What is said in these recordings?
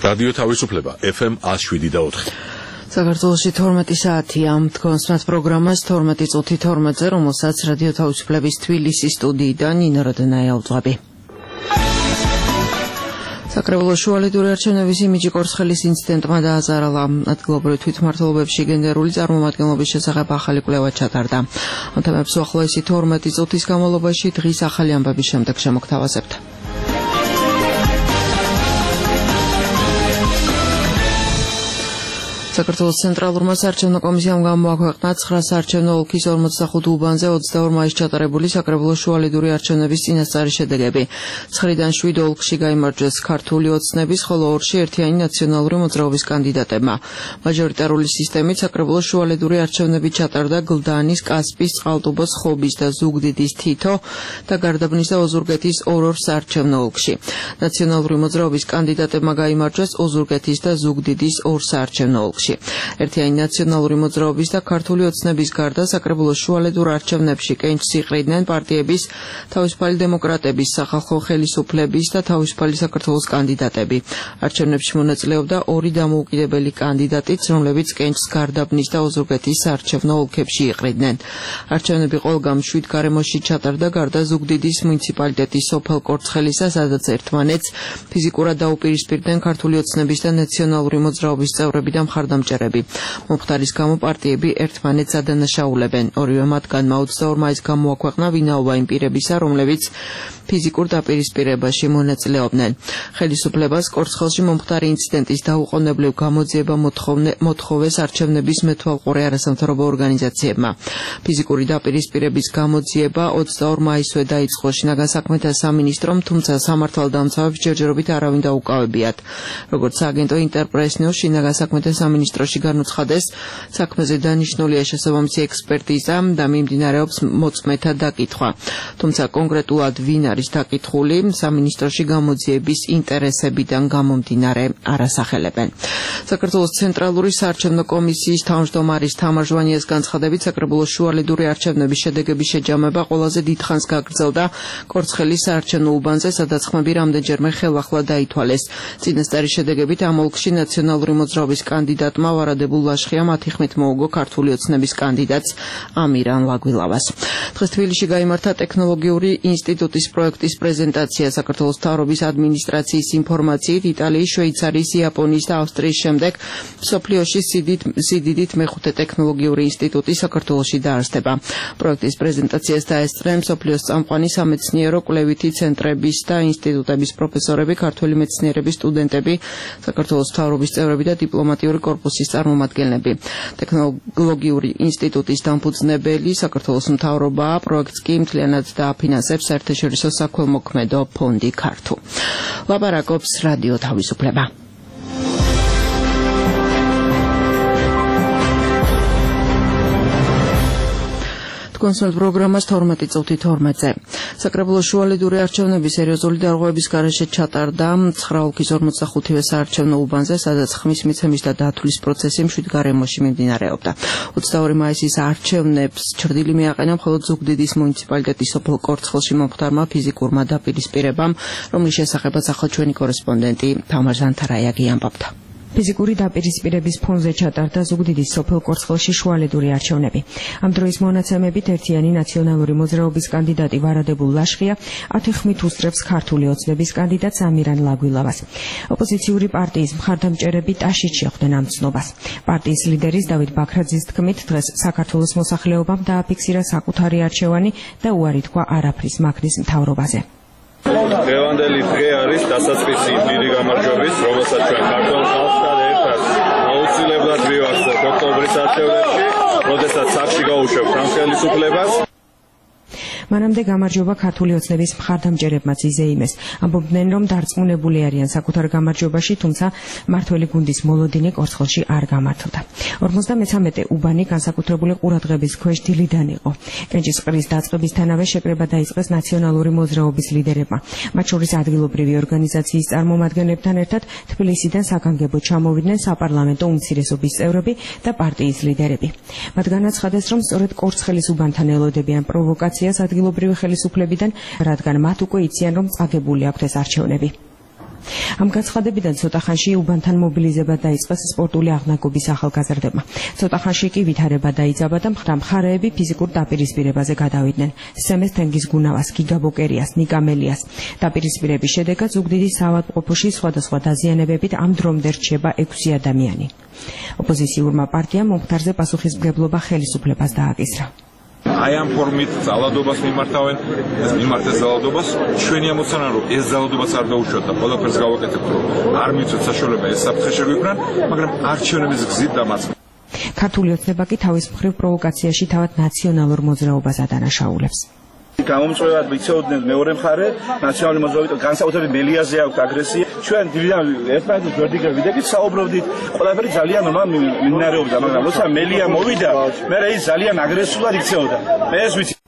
რადიო თავისუფლება FM 107.4. საქართველოში 12 საათია. თქვენს პროგრამას 12 წუთი 12-ზე, რომელსაც რადიო თავისუფლების თბილისის სტუდიიდან ნინო როდენაია უძღვები. საკრებულოს შუალედური არჩევნების იმიჯი კორცხელის ინციდენტმა დააზარალა. ადგილობრივ თვითმმართველობებში გენდერული წარმომადგენლობის შესახებ ახალი კვლევა ჩატარდა. ამ თემებს უახლოესი 12 წუთის განმავლობაში დღის ახალი ამბების შემდეგ შემოგთავაზებთ. საქართველოს ცენტრალურმა საარჩევნო კომისიამ გამოაქვეყნა 9 საარჩევნო ოლქის 45 უბანზე 22 მაისს ჩატარებული საკრებულოს შუალედური არჩევნების წინასწარი შედეგები. 9-დან 7 ოლქში გაიმარჯვეს ქართული ოცნების, ხოლო 2-ში ერთიანი ნაციონალური მოძრაობის კანდიდატებმა. მაჟორიტარული სისტემით საკრებულოს შუალედური არჩევნები ჩატარდა გლდანის, კასპის, წყალტუბოს, ხობის და ზუგდიდის თითო და გარდაბნის და ოზურგეთის 2 საარჩევნო ოლქში. ნაციონალური მოძრაობის კანდიდატებმა გაიმარჯვეს ოზურგეთის და ზუგდიდის 2 საარჩევნო ოლქში. ერთიანი ნაციონალური მოძრაობის და ქართული ოცნების გარდა საკრებულოს შუალედურ არჩევნებში კენჭს იყრიდნენ პარტიების, თავისუფალი დემოკრატების, სახალხო ხელისუფლების და თავისუფალი საქართველოს კანდიდატები. არჩევნებში მონაწილეობდა 2 დამოუკიდებელი კანდიდატიც, რომლებიც კენჭს გარდაბნის და ოზურგეთის საარჩევნო ოლქებში იყრიდნენ. არჩევნები ყველგან 7 გარემოში ჩატარდა, გარდა ზუგდიდის მუნიციპალიტეტის სოფელ კორცხელისა, სადაც ერთმანეთს ფიზიკურად დაუპირისპირდნენ ქართული ოცნების და ნაციონალური მოძრაობის წევრები და მხარდამჭერები. მომხდარის გამო პარტიები ერთმანეთს ადანაშაულებენ. ორივე მათგანმა 22 მაისს გამოაქვეყნა ვინაობა იმ პირებისა, რომლებიც ფიზიკურ დაპირისპირებაში მონაწილეობდნენ. ხელისუფლებას კორცხელში მომხდარი ინციდენტის დაუყოვნებლივ გამოძიება მოთხოვეს არჩევნების მეთვალყურე არასამთავრობო ორგანიზაციებმა. ფიზიკური დაპირისპირების გამოძიება 22 მაისვე დაიწყო შინაგან საქმეთა სამინისტრომ, თუმცა სამართალდამცავებს ჯერჯერობით არავინ დაუკავებიათ. როგორც სააგენტო ინტერპრეს ნიუს შინაგან საქმეთა სამინისტროში განუცხადეს, საქმეზე დანიშნულია შესაბამისი ექსპერტიზა და მიმდინარეობს მოწმეთა დაკითხვა. თუმცა კონკრეტულად ვინ არის დაკითხული, სამინისტროში გამოძიების ინტერესებიდან გამომდინარე არასახელებენ. საქართველოს ცენტრალური საარჩევნო კომისიის თავმჯდომარის თამარ ჟვანიას განცხადებით, საკრებულოს შუალედური არჩევნების შედეგების შეჯამება ყველაზე დიდხანს გაგრძელდა კორცხელის საარჩევნო უბანზე, სადაც ხმები რამდენჯერმე ხელახლა დაითვალეს. წინასწარი შედეგებით ამ ოლქში ნაციონალური მოძრაობის კანდიდატმა ვარადებულ ლაშხია მათი ხმით მოუგო ქართული ოცნების კანდიდატს ამირან ლაგვილავას. დღეს თბილისში გაიმართა ტექნოლოგიური ინსტიტუტის პროექტის პრეზენტაცია. საქართველოს მთავრობის ადმინისტრაციის ინფორმაციით, იტალიის, შვეიცარიის, იაპონიის და ავსტრიის შემდეგ მსოფლიოში სიდიდით მეხუთე ტექნოლოგიური ინსტიტუტი საქართველოში დაარსდება. პროექტის პრეზენტაციას დაესწრნენ მსოფლიოს წამყვანი სამეცნიერო კვლევითი ცენტრების და ინსტიტუტების პროფესორები, ქართველი მეცნიერების სტუდენტები, საქართველოს მთავრობის წევრები და დიპლომატიური კორპუსის წარმომადგენლები. ტექნოლოგიური ინსტიტუტის დამფუძნებელი საქართველოს მთავრობაა, პროექტს კი მთლიანად დააფინანსებს საერთაშორისო საქველმოქმედო ფონდი ქართუ. ლაპარაკობს რადიო თავისუფლება. თქვენს პროგრამას 12 წუთი 12-ზე. საკრებულოს შუალედური არჩევნების სერიოზული დარღვევების გარეშე ჩატარდა 9 ოლქის 45-ვე საარჩევნო უბანზე, სადაც ხმის მიცემის და დათვლის პროცესი 7 გარემოში მიმდინარეობდა. 22 მაისის არჩევნებს ჩრდილი მიაყენა მხოლოდ ზუგდიდის მუნიციპალიტეტის სოფელ კორცხელში მომხდარმა ფიზიკურმა დაპირისპირებამ, რომლის შესახებაც ახლა ჩვენი კორესპონდენტი თამარ ზანთარაიაგი ამბობდა. ფიზიკური დაპირისპირების ფონზე ჩატარდა ზუგდიდის სოფელ კორცხელში შუალედური არჩევნები. ამ დროის მონაცემებით ერთიანი ნაციონალური მოძრაობის კანდიდატი ვარადებულ ლაშხია 10 ხმით უსწრებს ქართული ოცნების კანდიდატს ამირან ლაგვილავას. ოპოზიციური პარტიის მხარდამჭერები ტაშით შეხვდნენ ამ ცნობას. პარტიის ლიდერის დავით ბაქრაძის თქმით, დღეს საქართველოს მოსახლეობამ დააფიქსირა საკუთარი არჩევანი და უარი თქვა არაფრის მაქრის მთავრობაზე. დღევანდელი დღე არის დასაწყისი დიდი გამარჯვების, რომელსაც ჩვენ ქართულ ხალხთან ერთად აუცილებლად მივახცევთ ოქტომბრის არჩევნებში, როდესაც სახში გაუშვებთ ამ ხელისუფლებას. მანამდე გამარჯვება ქართული ოცნების მხარდამჭერებმაც იზეიმეს. ამბობდნენ, რომ დარწმუნებული არიან საკუთარ გამარჯვებაში, თუმცა მართველი გუნდის მოლოდინი კორცხელში არ გამართლდა. 53 უბანი განსაკუთრებული ყურადღების ქვეშ დილიდან იყო. კენჭის ყრის დაწყებისთანავე შეკრება დაიწყეს ნაციონალური მოძრაობის ლიდერებმა. მათ შორის ადგილობრივი ორგანიზაციის წარმომადგენლებთან ერთად თბილისიდან საგანგებოდ ჩამოვიდნენ საპარლამენტო უმცირესობის წევრები და პარტიის ლიდერები. მათ განაცხადეს, რომ სწორედ კორცხელის უბანთან ელოდებიან პროვოკაციას ადგილობრივი ხელისუფლებიდან, რადგან მათ უკვე იციან, რომ წაგებული აქვთ ეს არჩევნები. Ამ განცხადებიდან ცოტა ხანში უბანთან მობილიზება დაიწყეს სპორტული აღნაგობის ახალგაზრდებმა. Ცოტა ხანში კი ვითარება დაიძაბა და მხარეები ფიზიკურ დაპირისპირებაზე გადავიდნენ. სემეს თენგიზ გუნავას, გიგა ბოკერიას, ნიკა მელიას. დაპირისპირების შედეგად ზუგდიდის საავადმყოფოში სხვადასხვა დაზიანებებით ამ დრომდე რჩება 6 ადამიანი. ოპოზიციურმა პარტიამ მომხდარზე პასუხისმგებლობა ხელისუფლებას დააკისრა. Აი ამ ფორმით ძალადობას მიმართავენ, ეს მიმართეს ძალადობას, ჩვენი ამოცანა რომ ეს ძალადობაც არ დაუშვათ და ყველაფერს გავაკეთებთ, რომ არ მიცოთ საშუალება ეს საფრთხე შეგვიქმნან, მაგრამ არჩევნების გზით დამაც. ქართული ოცნება კი თავის მხრივ პროვოკაციაში თავად ნაციონალურ მოძრაობას ადანაშაულებს. გამომწვევად ვიცოდნენ მეორე მხარე ნაციონალური მოძრაობის განსაკუთრებით მელიაზე აქვს აგრესია. ჩვენ დიდიდან ერთმანეთის ვერდიგებით საუბრობდით, ყველაფერი ძალიან ნორმალურად მიმდინარეობდა, მაგრამ როცა მელია მოვიდა, მე ის ძალიან აგრესიულად იქცეოდა. მე ეს ვიცი.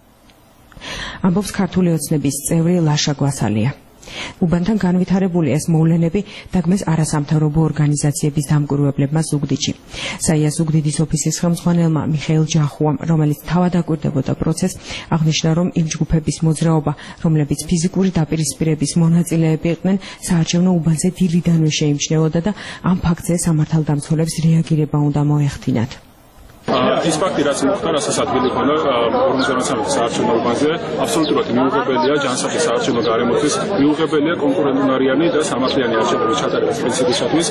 ამბობს ქართული ოცნების წევრი ლაშა გვასალია. უბანთან განვითარებული ეს მოვლენები დაგმეს არასამთავრობო ორგანიზაციების დამკვირვებლებმა ზუგდიდში. საია ზუგდიდის ოფისის ხელმძღვანელმა მიხეილ ჯახუამ, რომელიც თავად აკვირდებოდა პროცესს, აღნიშნა, რომ იმ ჯგუფების მოძრაობა, რომლებიც ფიზიკური დაპირისპირების მონაწილეები იყვნენ, საარჩევნო უბანზე დილიდანვე შეიმჩნეოდა და ამ ფაქტზე სამართალდამცველებს რეაგირება უნდა მოეხდინათ. ის ფაქტი, რაც მოხდა, რასაც ადგილი ქონდა 53 საარჩევნო უბანზე, აბსოლუტურად მიუღებელია ჯანსაღი საარჩევნო გარემოთის, მიუღებელია კონკურენტუნარიანი და სამართლიანი არჩევნების ჩატარების პრინციპისათვის.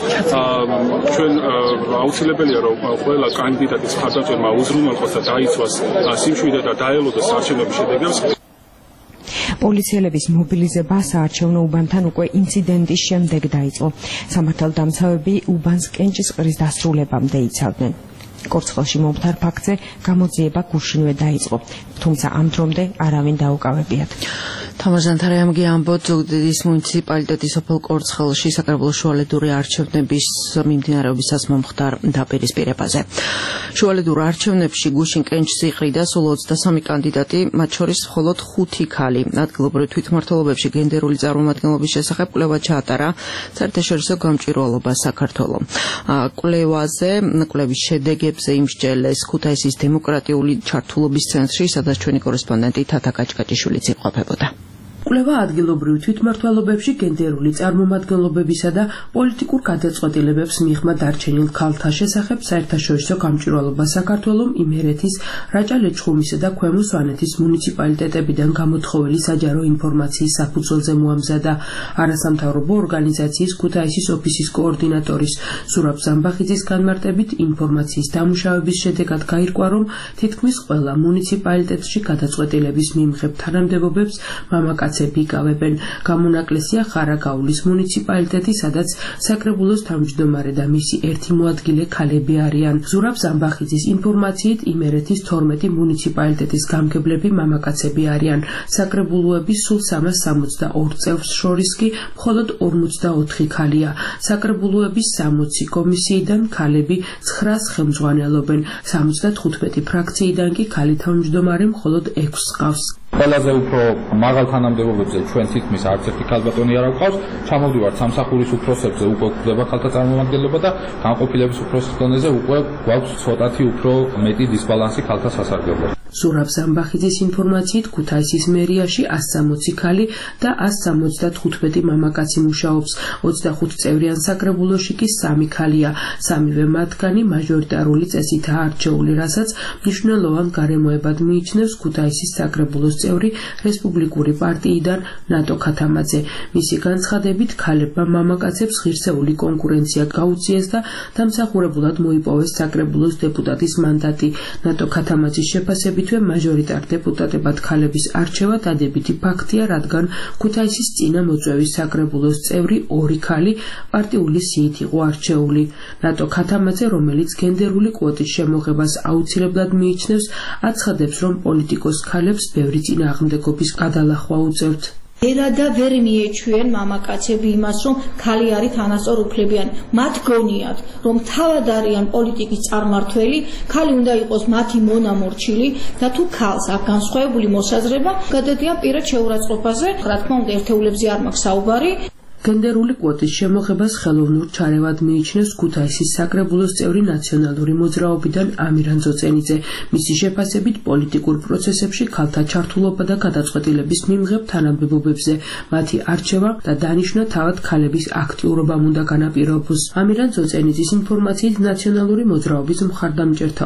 ჩვენ აუცილებელია, რომ ყველა კანდიდატის მხარდამჭერმა უზრუნველყოს და დაიცვას სიმშვიდე და დაელოდოს საარჩევნოების შედეგებს. პოლიციელების მობილიზება საარჩევნო უბანთან უკვე ინციდენტის შემდეგ დაიწყო. სამართალდამცავები უბანს კენჭისყრის დასრულებამდე იცავდნენ. კორცხალში მომხდარ ფაქტზე გამოძიება გუშინვე დაიწყო, თუმცა ამ დრომდე არავინ დაუკავებიათ. თამარ ზანთარაიამგი ამბობთ ზუგდიდის მუნიციპალიტეტის სოფელ კორცხალში საკრებულო შუალედური არჩევნების მიმდინარეობისას მომხდარ დაპირისპირებაზე. შუალედურ არჩევნებში გუშინ კენჭს იყრიდა სულ 23 კანდიდატი, მათ შორის მხოლოდ 5 ქალი. ადგილობრივ თვითმმართველობებში გენდერული წარმომადგენლობის შესახებ კვლევა ჩაატარა საერთაშორისო გამჭვირვალობა საქართველო. კვლევის შედეგებზე იმსჯელეს ქუთაისის დემოკრატიული ჩართულობის ცენტრში, სადაც ჩვენი კორესპონდენტი თათა კაჭკაჭიშვილიც იმყოფებოდა. კვლევა ადგილობრივ თვითმმართველობებში გენდერული წარმომადგენლობებისა და პოლიტიკურ გადაწყვეტილებებს მიღმა დარჩენილ ქალთა შესახებ საერთაშორისო გამჭვირვალობა საქართველომ იმერეთის, რაჭა-ლეჩხუმისა და ქვემო სვანეთის მუნიციპალიტეტებიდან გამოთხოვილი საჯარო ინფორმაციის საფუძველზე მოამზადა. არასამთავრობო ორგანიზაციის ქუთაისის ოფისის კოორდინატორის ზურაბ ზამბახიძის განმარტებით ინფორმაციის დამუშავების შედეგად გაირკვა, რომ თითქმის ყველა მუნიციპალიტეტში გადაწყვეტილების მიმღებ თანამდებობებს მამაკაცები იკავებენ. გამონაკლისია ხარაგაულის მუნიციპალიტეტი, სადაც საკრებულოს თავმჯდომარე და მისი ერთი მოადგილე ქალები არიან. ზურაბ ზამბახიძის ინფორმაციით იმერეთის 12 მუნიციპალიტეტის გამგებლები მამაკაცები არიან. საკრებულოების სულ 362 წევრს შორის კი მხოლოდ 54 ქალია. საკრებულოების 60 კომისიიდან ქალები 9-ს ხელმძღვანელობენ. 75 ფრაქციიდან კი ქალი თავმჯდომარე მხოლოდ 6 ჰყავს. ყველაზე უფრო მაღალ თანამდებობებზე ჩვენ თითქმის არც ერთი ქალბატონი არ გვყავს. ჩამოვდივართ სამსახურის უფროსებზე, უკვე გვხვდება ქალთა წარმომადგენლობა და განყოფილების უფროსის დონეზე უკვე გვაქვს ცოტათი უფრო მეტი დისბალანსი ქალთა სასარგებლოში. ზურაბ ზამბახიძის ინფორმაციით ქუთაისის მერიაში 160 ქალი და 175 მამაკაცი მუშაობს. 25 წევრიან საკრებულოში კი 3 ქალია. სამივე მათგანი მაჟორიტარული წესითაა არჩეული, რასაც მნიშვნელოვან გარემოებად მიიჩნევს ქუთაისის საკრებულოს წევრი რესპუბლიკური პარტიიდან ნატო ქათამაძე. მისი განცხადებით, ქალებმა მამაკაცებს ღირსეული კონკურენცია გაუწიეს და დამსახურებულად მოიპოვეს საკრებულოს დეპუტატის მანდატი. ნატო ქათამაძის შეფასებითვე მაჟორიტარ დეპუტატებად ქალების არჩევა დადებითი ფაქტია, რადგან ქუთაისის წინა მოწვევის საკრებულოს წევრი 2 ქალი პარტიული სიით იყო არჩეული. ნატო ქათამაძე, რომელიც გენდერული კვოტის შემოღებას აუცილებლად მიიჩნევს, აცხადებს, რომ პოლიტიკოს ქალებს ბევრი წინააღმდეგობის გადალახვა უწევთ. ერა და ვერ მიეჩვენ მამაკაცები იმას, რომ ქალი არის თანასწორ უფლებიანი. მათ გონიათ, რომ თავად არიან პოლიტიკის წარმართველი, ქალი უნდა იყოს მათი მონამორჩილი და თუ ქალს აქვს განსხვავებული მოსაზრება, გადადიან პირად შეურაცხყოფაზე. რა თქმა უნდა, ერთეულებზე არ მაქვს საუბარი. გენდერული კვოტის შემოღებას ხელოვნურ ჩარევად მიიჩნევს ქუთაისის საკრებულოს წევრი ნაციონალური მოძრაობიდან ამირან ძოწენიძე. მისი შეფასებით პოლიტიკურ პროცესებში ქალთა ჩართულობა და გადაწყვეტილების მიმღებ თანამდებობებზე მათი არჩევა და დანიშვნა თავად ქალების აქტიურობამ უნდა განაპირობოს. ამირან ძოწენიძის ინფორმაციით ნაციონალური მოძრაობის მხარდამჭერთა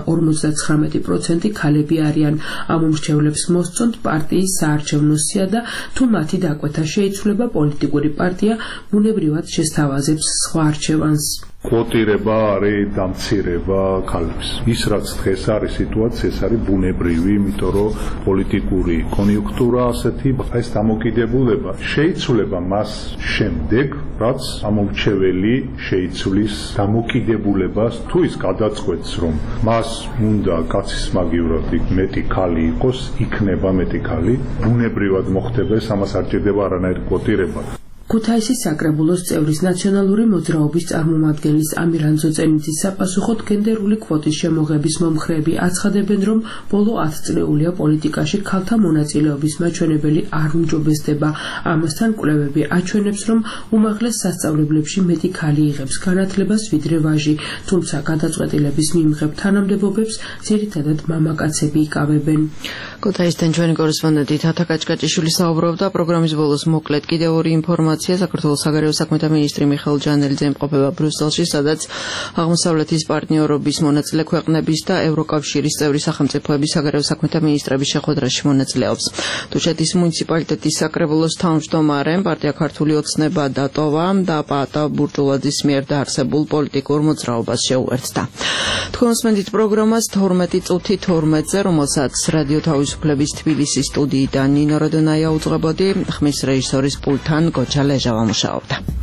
59% ქალები არიან. ამ უმრჩევლებს მოსწონთ პარტიის საარჩევნო სია და თუ მათი დაკვეთა შეიცვლება პოლიტიკური პარტია ბუნებრივად შესთავაზებს სხვა არჩევანს. კვოტირება არის დამცირება ქალებს. ის რაც დღეს არის სიტუაცია, ეს არის ბუნებრივი, იმიტომ რომ პოლიტიკური კონიუნქტურა ასეთი, ეს დამოკიდებულება შეიცვლება მას შემდეგ, რაც ამომრჩეველი შეიცვლის დამოკიდებულებას, თუ ის გადაწყვეტს, რომ მას უნდა კაცის მაგივრად მეტი ქალი იყოს, იქნება მეტი ქალი, ბუნებრივად მოხდება ეს, ამას არ ჭირდება არანაირი კვოტირება. ქუთაისის საკრებულოს წევრის ნაციონალური მოძრაობის წარმომადგენლის ამირან ძოწენიძის საპასუხოდ გენდერული კვოტის შემოღების მომხრეები აცხადებენ, რომ ბოლო 10 წლეულია პოლიტიკაში ქალთა მონაწილეობის მაჩვენებელი არ უმჯობესდება. ამასთან კვლევები აჩვენებს, რომ უმაღლეს სასწავლებლებში მეტი ქალი იღებს განათლებას ვიდრე ვაჟი, თუმცა გადაწყვეტილების მიმღებ თანამდებობებს ძირითადად მამაკაცები იკავებენ. ქუთაისთან ჩვენი კორესპონდენტი თათა კაჭკაჭიშვილი საუბრობდა. პროგრამის ბოლოს მოკლედ კიდევ ორი ინფორმაცია. საქართველოს საგარეო საქმეთა მინისტრი მიხეილ ჯანელიძე იმყოფება ბრიუსელში, სადაც აღმოსავლეთის პარტნიორობის მონაწილე ქვეყნების და ევროკავშირის წევრი სახელმწიფოების საგარეო საქმეთა მინისტრების შეხვედრაში მონაწილეობს. თუშეთის მუნიციპალიტეტის საკრებულოს თავმჯდომარემ პარტია ქართული ოცნება დატოვა და პაატა ბურჯულაძის მიერ დაარსებულ პოლიტიკურ მოძრაობას შეუერთდა. თქვენ მოსმენთ პროგრამას 12 წუთი 12-ზე, რომელსაც რადიო თავისუფლების თბილისის სტუდიიდან ნინო როდონაია უძღვებოდი, ხმის რეჟისორის პულტთან გოჩა ლეჟავა მუშაობდა.